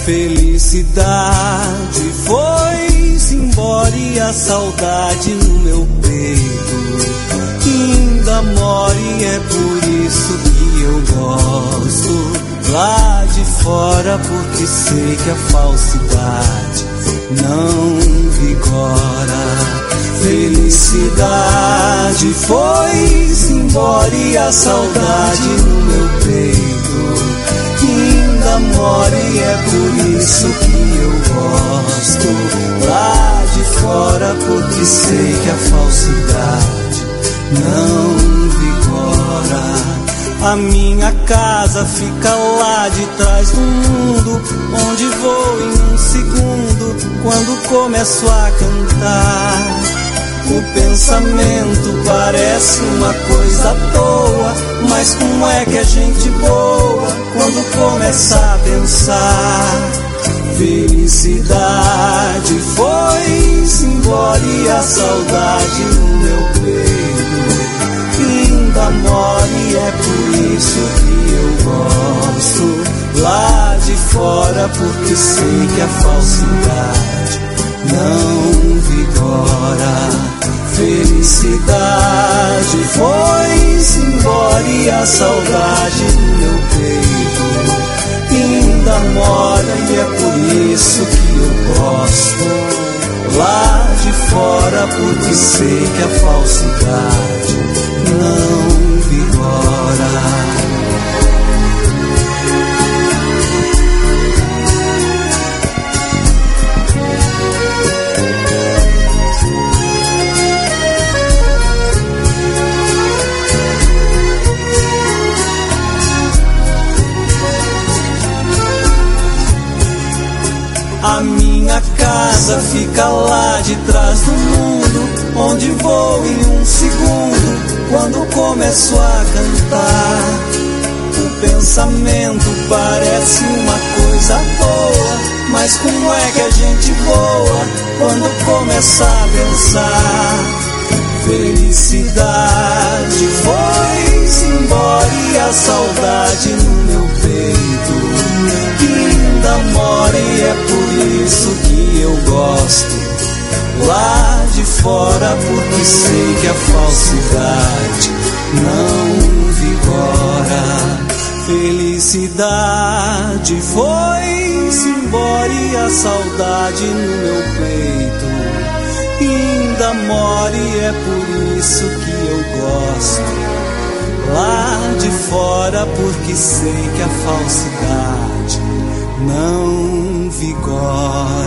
Felicidade foi-se embora e a saudade no meu peito ainda mora, e é por isso que eu gosto lá de fora, porque sei que a falsidade não vigora. Felicidade foi-se embora e a saudade no meu peito ainda mora, e é por isso que eu gosto lá de fora, porque sei que a falsidade não vigora. A minha casa fica lá de trás do mundo, onde vou em um segundo quando começo a cantar. O pensamento parece uma coisa à toa, mas como é que a gente voa quando começa a pensar? Felicidade foi-se embora e a saudade no meu peito ainda mora, e é por isso que eu gosto lá de fora, porque sei que a falsidade não vigora. Felicidade foi-se embora e a saudade no meu peito ainda mora, e é por isso que eu gosto lá de fora, porque sei que a falsidade não vigora. A minha casa fica lá de trás do mundo, onde vou em um segundo quando começo a cantar. O pensamento parece uma coisa boa, mas como é que a gente voa quando começa a pensar? Felicidade foi-se embora e a saudade no meu peito ainda mora, e é por isso que eu gosto lá de fora, porque sei que a falsidade não vigora. Felicidade foi-se embora e a saudade no meu peito ainda mora, e é por isso que eu gosto lá de fora, porque sei que a falsidade não vigora.